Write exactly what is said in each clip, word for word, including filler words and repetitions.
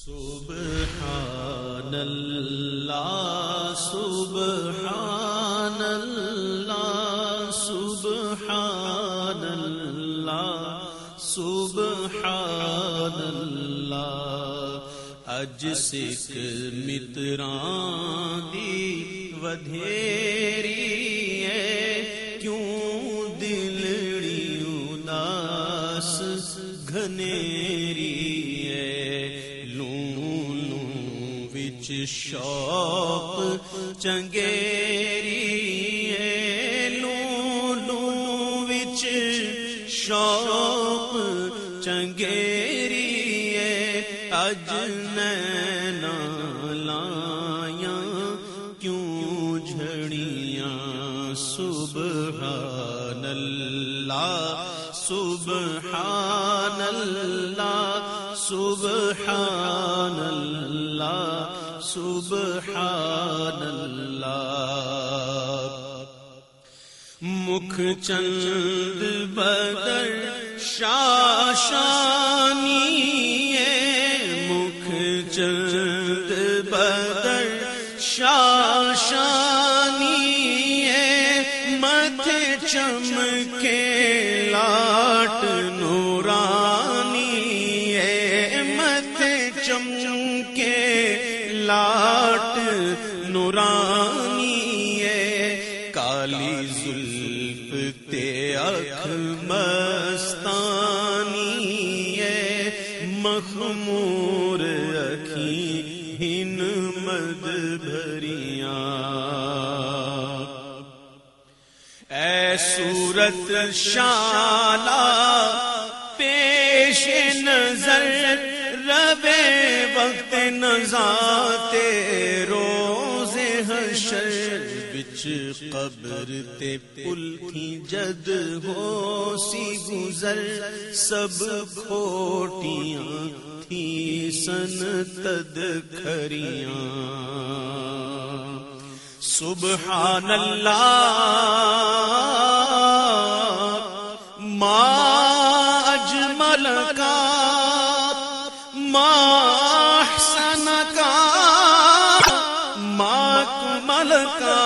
سبحان اللہ سبحان اللہ سبحان اللہ سبحان اللہ اج سکھ متراں دی ودھیری ہے کیوں دلڑی اداس گھنیری شوق چنگیری ہے لوں لوں وچ شوق چنگیری ہے اج نینا لایاں کیوں جھڑیاں سبحان اللہ سبحان اللہ سبحان اللہ سبحان اللہ مکھ چند بدر شاشانی ہے مکھ چند بدر شاشانی ہے متھے چمکے لاٹ نورانی ہے متھے چمکے لاٹ نورانی ہے کالی زلف تے اکھ مستانی ہے مخمور اکھیں ہن مد بھریاں اے صورت شالا پیش نظر ربے وقت نزا تے روز حشر بچ قبر تے پل کی جد ہو سی گزر سب کھوٹیاں تھی سن تد کھریاں سبحان اللہ ما اجمل کا ما احسن کا ما اکمل کا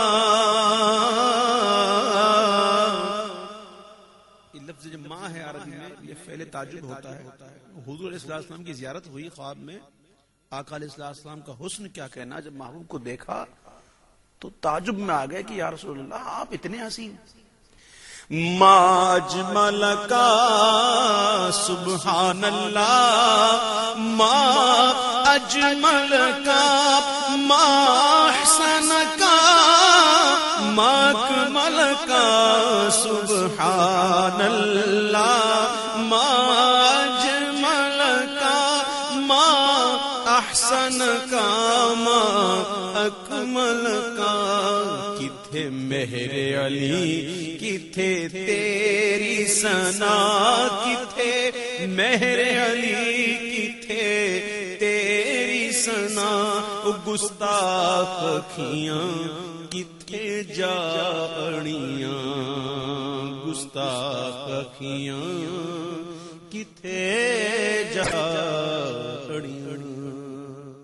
یہ لفظ جو ماں ہے عربی میں یہ فعل تعجب ہوتا ہے حضور علیہ السلام کی زیارت ہوئی خواب میں آقا علیہ السلام کا حسن کیا کہنا جب محبوب کو دیکھا تو تعجب میں آ گئے کہ یا رسول اللہ آپ اتنے حسین ما اجمل کا سبحان اللہ ما اجمل کا ما احسن کا ما اکمل کا سبحان اللہ ما اجمل کا ما احسن کا ما اکمل کا کتھے مہر علی کتھے تیری ثنا کتھے مہر علی کتھے تیری ثنا گستاخ اکھیاں کتھے جا اڑیاں گستاخ اکھیاں کتھے جا